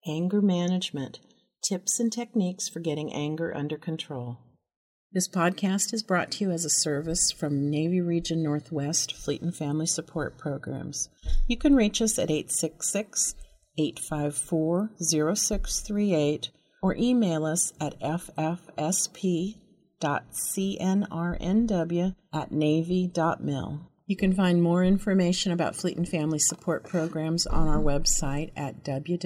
Anger Management, Tips and Techniques for Getting Anger Under Control. This podcast is brought to you as a service from Navy Region Northwest Fleet and Family Support Programs. You can reach us at 866-854-0638 or email us at ffsp.cnrnw@navy.mil. You can find more information about Fleet and Family Support Programs on our website at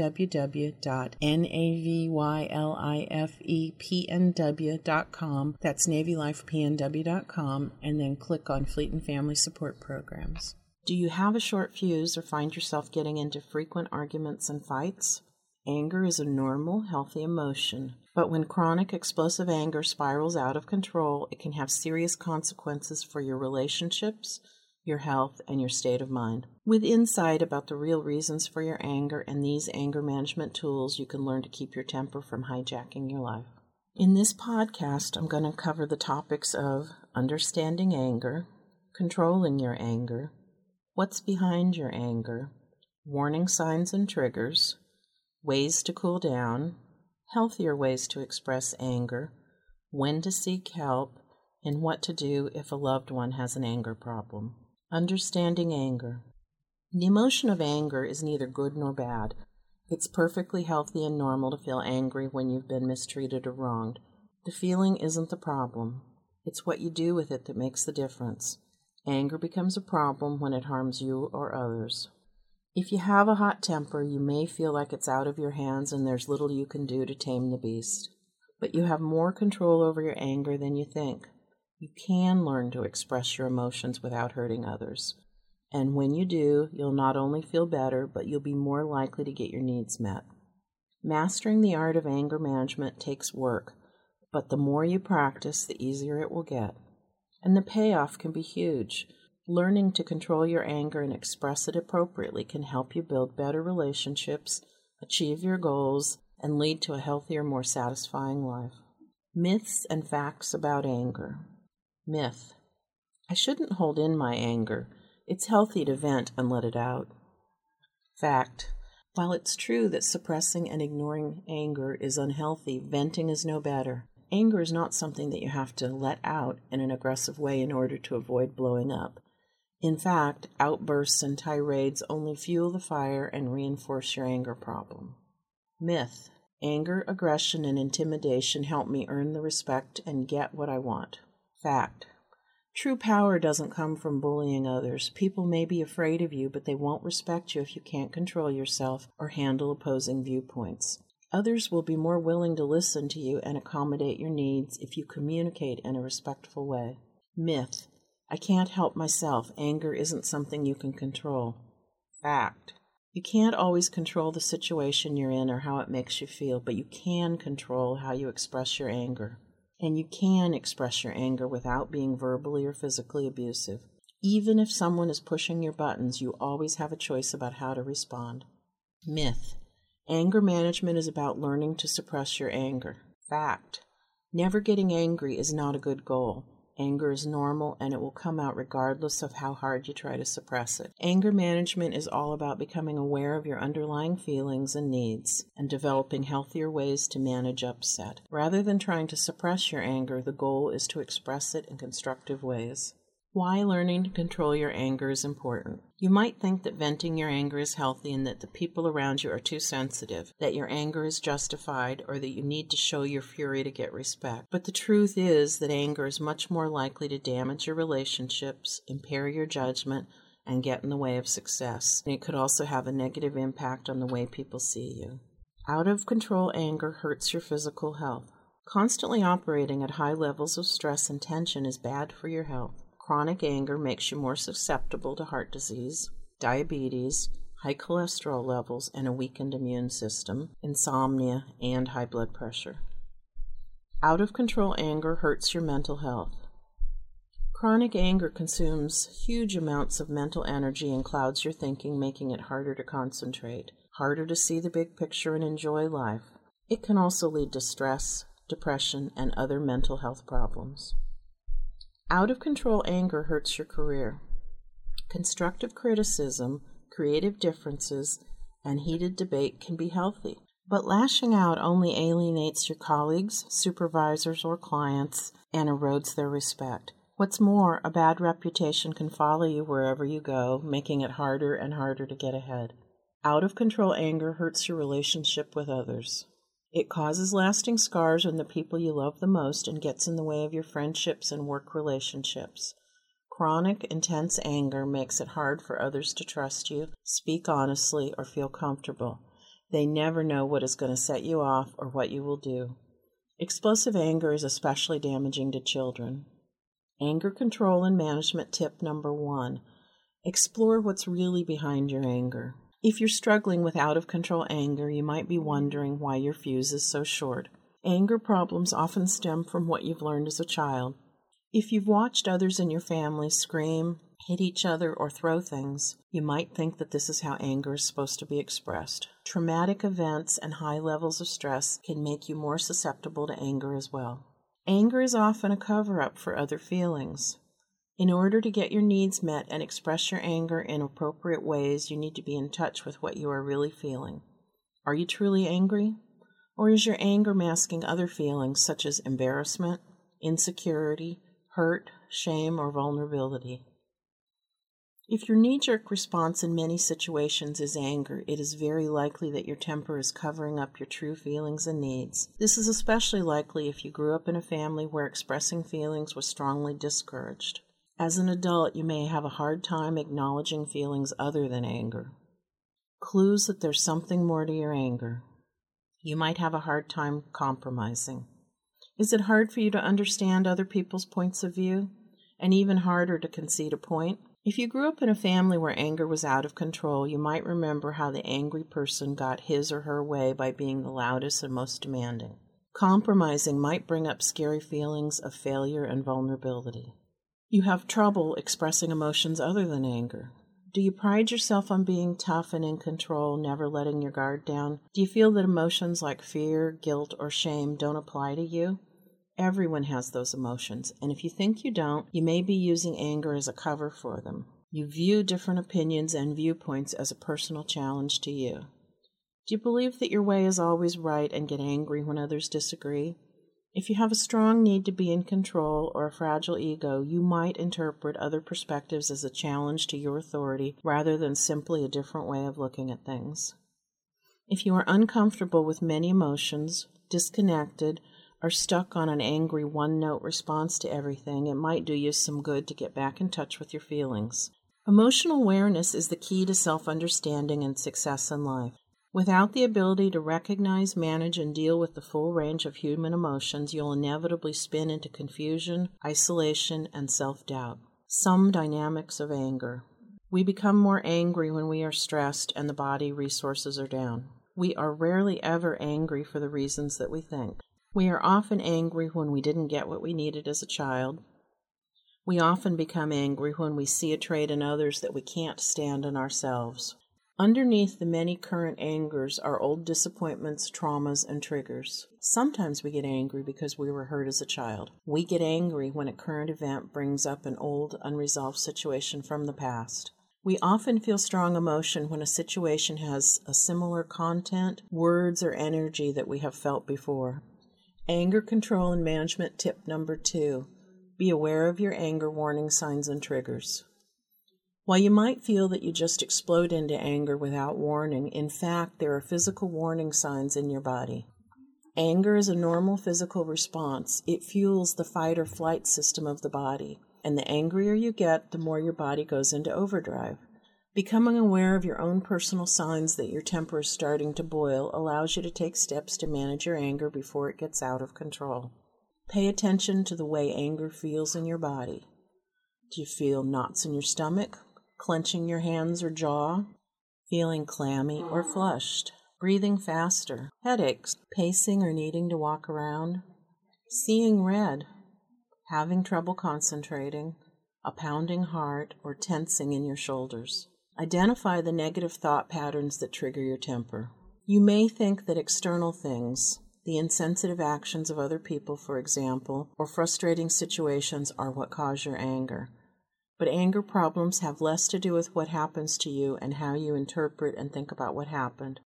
www.navylifepnw.com. That's navylifepnw.com, and then click on Fleet and Family Support Programs. Do you have a short fuse or find yourself getting into frequent arguments and fights? Anger is a normal, healthy emotion, but when chronic, explosive anger spirals out of control, it can have serious consequences for your relationships, your health, and your state of mind. With insight about the real reasons for your anger and these anger management tools, you can learn to keep your temper from hijacking your life. In this podcast, I'm going to cover the topics of understanding anger, controlling your anger, what's behind your anger, warning signs and triggers, ways to cool down, healthier ways to express anger, when to seek help, and what to do if a loved one has an anger problem. Understanding anger. The emotion of anger is neither good nor bad. It's perfectly healthy and normal to feel angry when you've been mistreated or wronged. The feeling isn't the problem. It's what you do with it that makes the difference. Anger becomes a problem when it harms you or others. If you have a hot temper, you may feel like it's out of your hands and there's little you can do to tame the beast. But you have more control over your anger than you think. You can learn to express your emotions without hurting others. And when you do, you'll not only feel better, but you'll be more likely to get your needs met. Mastering the art of anger management takes work, but the more you practice, the easier it will get. And the payoff can be huge. Learning to control your anger and express it appropriately can help you build better relationships, achieve your goals, and lead to a healthier, more satisfying life. Myths and facts about anger. Myth. I shouldn't hold in my anger. It's healthy to vent and let it out. Fact. While it's true that suppressing and ignoring anger is unhealthy, venting is no better. Anger is not something that you have to let out in an aggressive way in order to avoid blowing up. In fact, outbursts and tirades only fuel the fire and reinforce your anger problem. Myth. Anger, aggression, and intimidation help me earn the respect and get what I want. Fact. True power doesn't come from bullying others. People may be afraid of you, but they won't respect you if you can't control yourself or handle opposing viewpoints. Others will be more willing to listen to you and accommodate your needs if you communicate in a respectful way. Myth. I can't help myself. Anger isn't something you can control. Fact. You can't always control the situation you're in or how it makes you feel, but you can control how you express your anger. And you can express your anger without being verbally or physically abusive. Even if someone is pushing your buttons, you always have a choice about how to respond. Myth. Anger management is about learning to suppress your anger. Fact. Never getting angry is not a good goal. Anger is normal, and it will come out regardless of how hard you try to suppress it. Anger management is all about becoming aware of your underlying feelings and needs and developing healthier ways to manage upset. Rather than trying to suppress your anger, the goal is to express it in constructive ways. Why learning to control your anger is important. You might think that venting your anger is healthy and that the people around you are too sensitive, that your anger is justified, or that you need to show your fury to get respect. But the truth is that anger is much more likely to damage your relationships, impair your judgment, and get in the way of success. And it could also have a negative impact on the way people see you. Out-of-control anger hurts your physical health. Constantly operating at high levels of stress and tension is bad for your health. Chronic anger makes you more susceptible to heart disease, diabetes, high cholesterol levels, and a weakened immune system, insomnia, and high blood pressure. Out-of-control anger hurts your mental health. Chronic anger consumes huge amounts of mental energy and clouds your thinking, making it harder to concentrate, harder to see the big picture and enjoy life. It can also lead to stress, depression, and other mental health problems. Out-of-control anger hurts your career. Constructive criticism, creative differences, and heated debate can be healthy, But lashing out only alienates your colleagues, supervisors, or clients and erodes their respect. What's more, a bad reputation can follow you wherever you go, making it harder and harder to get ahead. Out-of-control anger hurts your relationship with others. It causes lasting scars on the people you love the most and gets in the way of your friendships and work relationships. Chronic, intense anger makes it hard for others to trust you, speak honestly, or feel comfortable. They never know what is going to set you off or what you will do. Explosive anger is especially damaging to children. Anger control and management tip number 1. Explore what's really behind your anger. If you're struggling with out-of-control anger, you might be wondering why your fuse is so short. Anger problems often stem from what you've learned as a child. If you've watched others in your family scream, hit each other, or throw things, you might think that this is how anger is supposed to be expressed. Traumatic events and high levels of stress can make you more susceptible to anger as well. Anger is often a cover-up for other feelings. In order to get your needs met and express your anger in appropriate ways, you need to be in touch with what you are really feeling. Are you truly angry? Or is your anger masking other feelings such as embarrassment, insecurity, hurt, shame, or vulnerability? If your knee-jerk response in many situations is anger, it is very likely that your temper is covering up your true feelings and needs. This is especially likely if you grew up in a family where expressing feelings was strongly discouraged. As an adult, you may have a hard time acknowledging feelings other than anger. Clues that there's something more to your anger. You might have a hard time compromising. Is it hard for you to understand other people's points of view? And even harder to concede a point? If you grew up in a family where anger was out of control, you might remember how the angry person got his or her way by being the loudest and most demanding. Compromising might bring up scary feelings of failure and vulnerability. You have trouble expressing emotions other than anger. Do you pride yourself on being tough and in control, never letting your guard down? Do you feel that emotions like fear, guilt, or shame don't apply to you? Everyone has those emotions, and if you think you don't, you may be using anger as a cover for them. You view different opinions and viewpoints as a personal challenge to you. Do you believe that your way is always right and get angry when others disagree? If you have a strong need to be in control or a fragile ego, you might interpret other perspectives as a challenge to your authority rather than simply a different way of looking at things. If you are uncomfortable with many emotions, disconnected, or stuck on an angry one-note response to everything, it might do you some good to get back in touch with your feelings. Emotional awareness is the key to self-understanding and success in life. Without the ability to recognize, manage, and deal with the full range of human emotions, you'll inevitably spin into confusion, isolation, and self-doubt. Some dynamics of anger. We become more angry when we are stressed and the body resources are down. We are rarely ever angry for the reasons that we think. We are often angry when we didn't get what we needed as a child. We often become angry when we see a trait in others that we can't stand in ourselves. Underneath the many current angers are old disappointments, traumas, and triggers. Sometimes we get angry because we were hurt as a child. We get angry when a current event brings up an old, unresolved situation from the past. We often feel strong emotion when a situation has a similar content, words, or energy that we have felt before. Anger control and management tip number 2. Be aware of your anger warning signs and triggers. While you might feel that you just explode into anger without warning, in fact, there are physical warning signs in your body. Anger is a normal physical response. It fuels the fight or flight system of the body, and the angrier you get, the more your body goes into overdrive. Becoming aware of your own personal signs that your temper is starting to boil allows you to take steps to manage your anger before it gets out of control. Pay attention to the way anger feels in your body. Do you feel knots in your stomach? Clenching your hands or jaw, feeling clammy or flushed, breathing faster, headaches, pacing or needing to walk around, seeing red, having trouble concentrating, a pounding heart, or tensing in your shoulders. Identify the negative thought patterns that trigger your temper. You may think that external things, the insensitive actions of other people, for example, or frustrating situations are what cause your anger. But anger problems have less to do with what happens to you and how you interpret and think about what happened.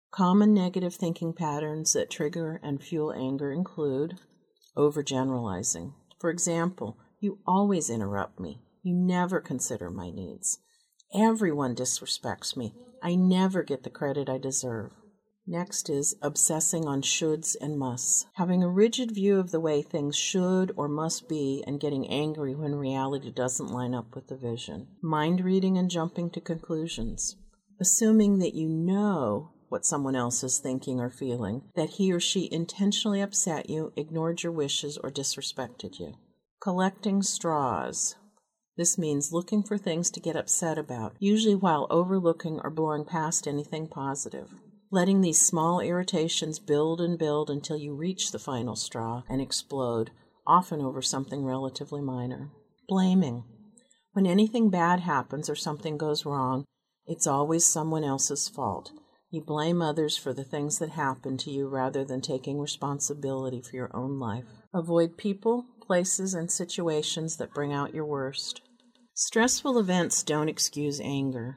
Common negative thinking patterns that trigger and fuel anger include overgeneralizing. For example, you always interrupt me. You never consider my needs. Everyone disrespects me. I never get the credit I deserve. Next is obsessing on shoulds and musts. Having a rigid view of the way things should or must be and getting angry when reality doesn't line up with the vision. Mind reading and jumping to conclusions. Assuming that you know what someone else is thinking or feeling, that he or she intentionally upset you, ignored your wishes, or disrespected you. Collecting straws. This means looking for things to get upset about, usually while overlooking or blowing past anything positive. Letting these small irritations build and build until you reach the final straw and explode, often over something relatively minor. Blaming. When anything bad happens or something goes wrong, it's always someone else's fault. You blame others for the things that happen to you rather than taking responsibility for your own life. Avoid people, places, and situations that bring out your worst. Stressful events don't excuse anger,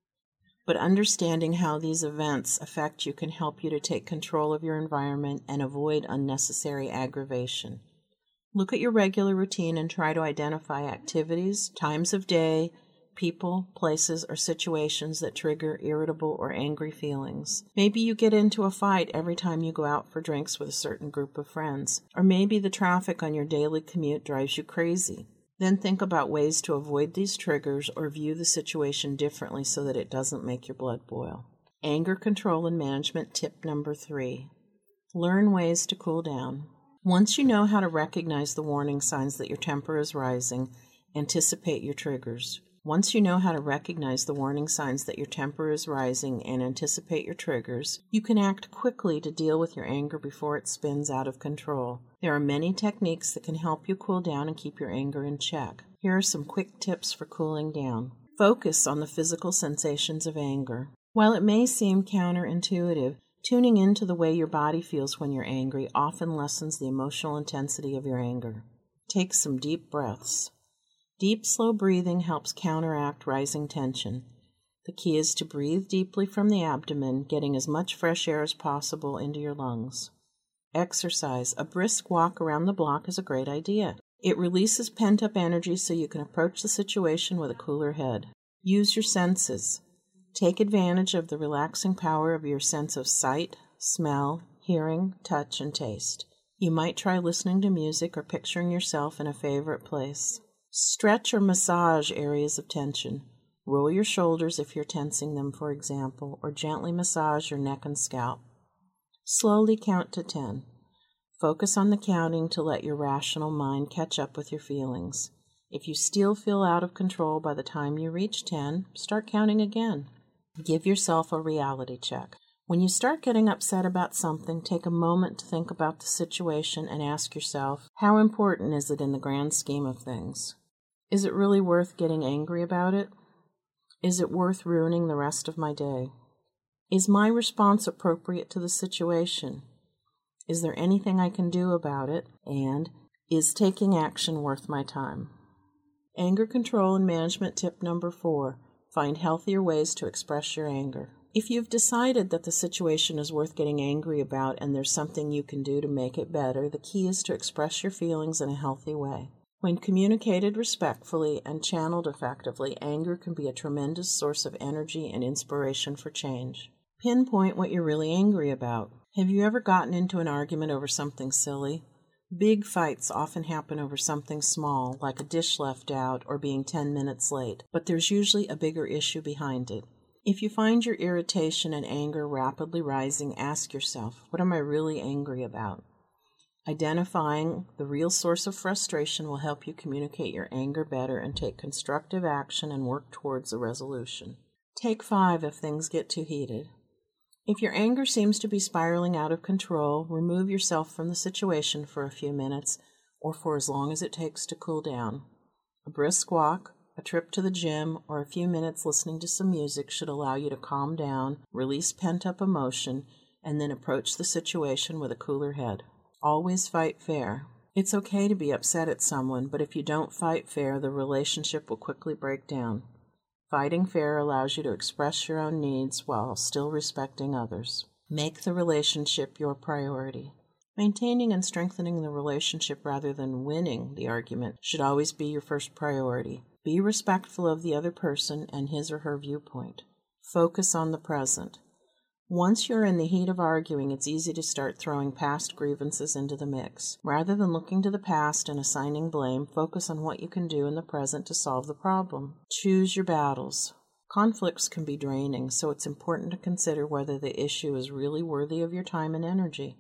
but understanding how these events affect you can help you to take control of your environment and avoid unnecessary aggravation. Look at your regular routine and try to identify activities, times of day, people, places, or situations that trigger irritable or angry feelings. Maybe you get into a fight every time you go out for drinks with a certain group of friends, or maybe the traffic on your daily commute drives you crazy. Then think about ways to avoid these triggers or view the situation differently so that it doesn't make your blood boil. Anger control and management tip number 3. Learn ways to cool down. Once you know how to recognize the warning signs that your temper is rising, anticipate your triggers. Once you know how to recognize the warning signs that your temper is rising and anticipate your triggers, you can act quickly to deal with your anger before it spins out of control. There are many techniques that can help you cool down and keep your anger in check. Here are some quick tips for cooling down. Focus on the physical sensations of anger. While it may seem counterintuitive, tuning into the way your body feels when you're angry often lessens the emotional intensity of your anger. Take some deep breaths. Deep, slow breathing helps counteract rising tension. The key is to breathe deeply from the abdomen, getting as much fresh air as possible into your lungs. Exercise. A brisk walk around the block is a great idea. It releases pent-up energy so you can approach the situation with a cooler head. Use your senses. Take advantage of the relaxing power of your sense of sight, smell, hearing, touch, and taste. You might try listening to music or picturing yourself in a favorite place. Stretch or massage areas of tension. Roll your shoulders if you're tensing them, for example, or gently massage your neck and scalp. Slowly count to 10. Focus on the counting to let your rational mind catch up with your feelings. If you still feel out of control by the time you reach 10, start counting again. Give yourself a reality check. When you start getting upset about something, take a moment to think about the situation and ask yourself, how important is it in the grand scheme of things? Is it really worth getting angry about it? Is it worth ruining the rest of my day? Is my response appropriate to the situation? Is there anything I can do about it? And is taking action worth my time? Anger control and management tip number 4. Find healthier ways to express your anger. If you've decided that the situation is worth getting angry about and there's something you can do to make it better, the key is to express your feelings in a healthy way. When communicated respectfully and channeled effectively, anger can be a tremendous source of energy and inspiration for change. Pinpoint what you're really angry about. Have you ever gotten into an argument over something silly? Big fights often happen over something small, like a dish left out or being 10 minutes late, but there's usually a bigger issue behind it. If you find your irritation and anger rapidly rising, ask yourself, what am I really angry about? Identifying the real source of frustration will help you communicate your anger better and take constructive action and work towards a resolution. Take 5 if things get too heated. If your anger seems to be spiraling out of control, remove yourself from the situation for a few minutes or for as long as it takes to cool down. A brisk walk, a trip to the gym, or a few minutes listening to some music should allow you to calm down, release pent-up emotion, and then approach the situation with a cooler head. Always fight fair. It's okay to be upset at someone, but if you don't fight fair, the relationship will quickly break down. Fighting fair allows you to express your own needs while still respecting others. Make the relationship your priority. Maintaining and strengthening the relationship rather than winning the argument should always be your first priority. Be respectful of the other person and his or her viewpoint. Focus on the present. Once you're in the heat of arguing, it's easy to start throwing past grievances into the mix. Rather than looking to the past and assigning blame, focus on what you can do in the present to solve the problem. Choose your battles. Conflicts can be draining, so it's important to consider whether the issue is really worthy of your time and energy.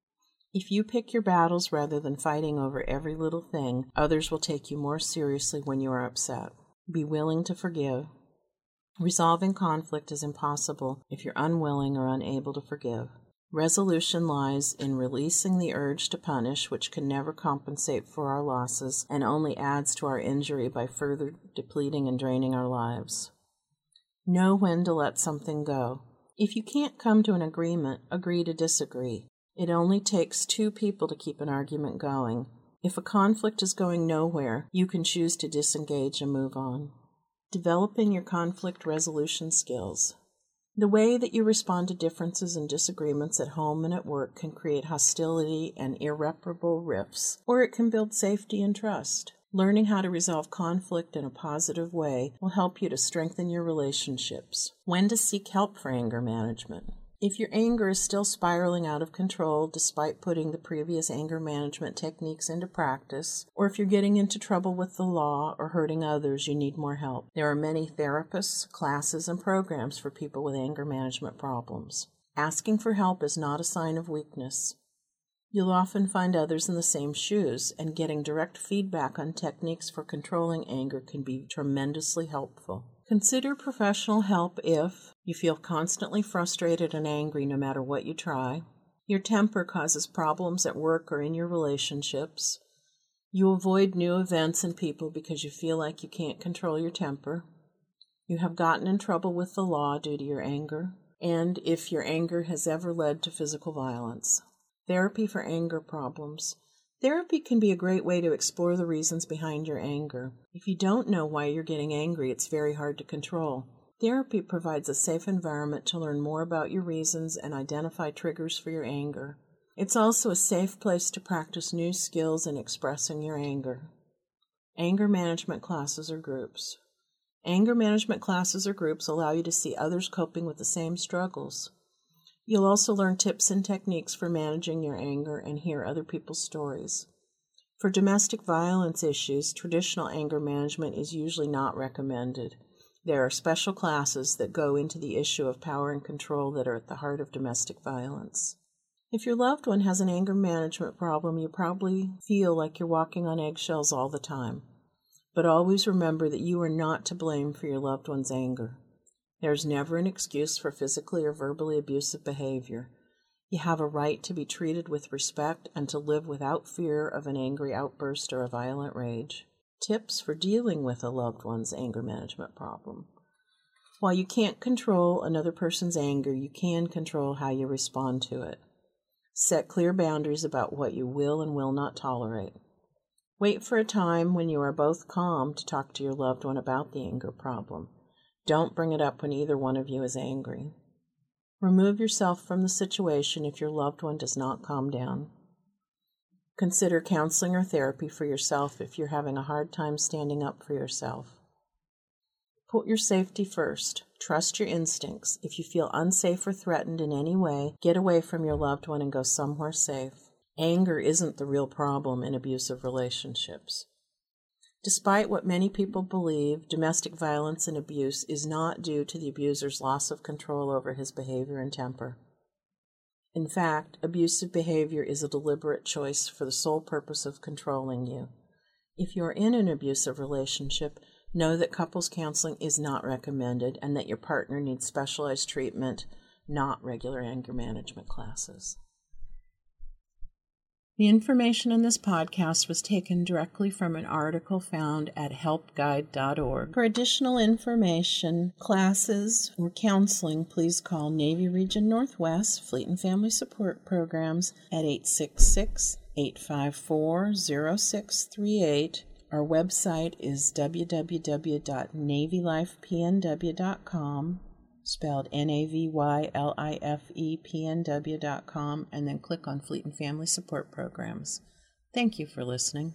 If you pick your battles rather than fighting over every little thing, others will take you more seriously when you are upset. Be willing to forgive. Resolving conflict is impossible if you're unwilling or unable to forgive. Resolution lies in releasing the urge to punish, which can never compensate for our losses and only adds to our injury by further depleting and draining our lives. Know when to let something go. If you can't come to an agreement, agree to disagree. It only takes two people to keep an argument going. If a conflict is going nowhere, you can choose to disengage and move on. Developing your conflict resolution skills. The way that you respond to differences and disagreements at home and at work can create hostility and irreparable rifts, or it can build safety and trust. Learning how to resolve conflict in a positive way will help you to strengthen your relationships. When to seek help for anger management. If your anger is still spiraling out of control despite putting the previous anger management techniques into practice, or if you're getting into trouble with the law or hurting others, you need more help. There are many therapists, classes, and programs for people with anger management problems. Asking for help is not a sign of weakness. You'll often find others in the same shoes, and getting direct feedback on techniques for controlling anger can be tremendously helpful. Consider professional help if you feel constantly frustrated and angry no matter what you try. Your temper causes problems at work or in your relationships. You avoid new events and people because you feel like you can't control your temper. You have gotten in trouble with the law due to your anger, and if your anger has ever led to physical violence. Therapy for anger problems. Therapy can be a great way to explore the reasons behind your anger. If you don't know why you're getting angry, it's very hard to control. Therapy provides a safe environment to learn more about your reasons and identify triggers for your anger. It's also a safe place to practice new skills in expressing your anger. Anger management classes or groups. Anger management classes or groups allow you to see others coping with the same struggles. You'll also learn tips and techniques for managing your anger and hear other people's stories. For domestic violence issues, traditional anger management is usually not recommended. There are special classes that go into the issue of power and control that are at the heart of domestic violence. If your loved one has an anger management problem, you probably feel like you're walking on eggshells all the time. But always remember that you are not to blame for your loved one's anger. There's never an excuse for physically or verbally abusive behavior. You have a right to be treated with respect and to live without fear of an angry outburst or a violent rage. Tips for dealing with a loved one's anger management problem. While you can't control another person's anger, you can control how you respond to it. Set clear boundaries about what you will and will not tolerate. Wait for a time when you are both calm to talk to your loved one about the anger problem. Don't bring it up when either one of you is angry. Remove yourself from the situation if your loved one does not calm down. Consider counseling or therapy for yourself if you're having a hard time standing up for yourself. Put your safety first. Trust your instincts. If you feel unsafe or threatened in any way, get away from your loved one and go somewhere safe. Anger isn't the real problem in abusive relationships. Despite what many people believe, domestic violence and abuse is not due to the abuser's loss of control over his behavior and temper. In fact, abusive behavior is a deliberate choice for the sole purpose of controlling you. If you're in an abusive relationship, know that couples counseling is not recommended and that your partner needs specialized treatment, not regular anger management classes. The information in this podcast was taken directly from an article found at helpguide.org. For additional information, classes, or counseling, please call Navy Region Northwest Fleet and Family Support Programs at 866-854-0638. Our website is www.navylifepnw.com. spelled NAVYLIFEPNW.com, and then click on Fleet and Family Support Programs. Thank you for listening.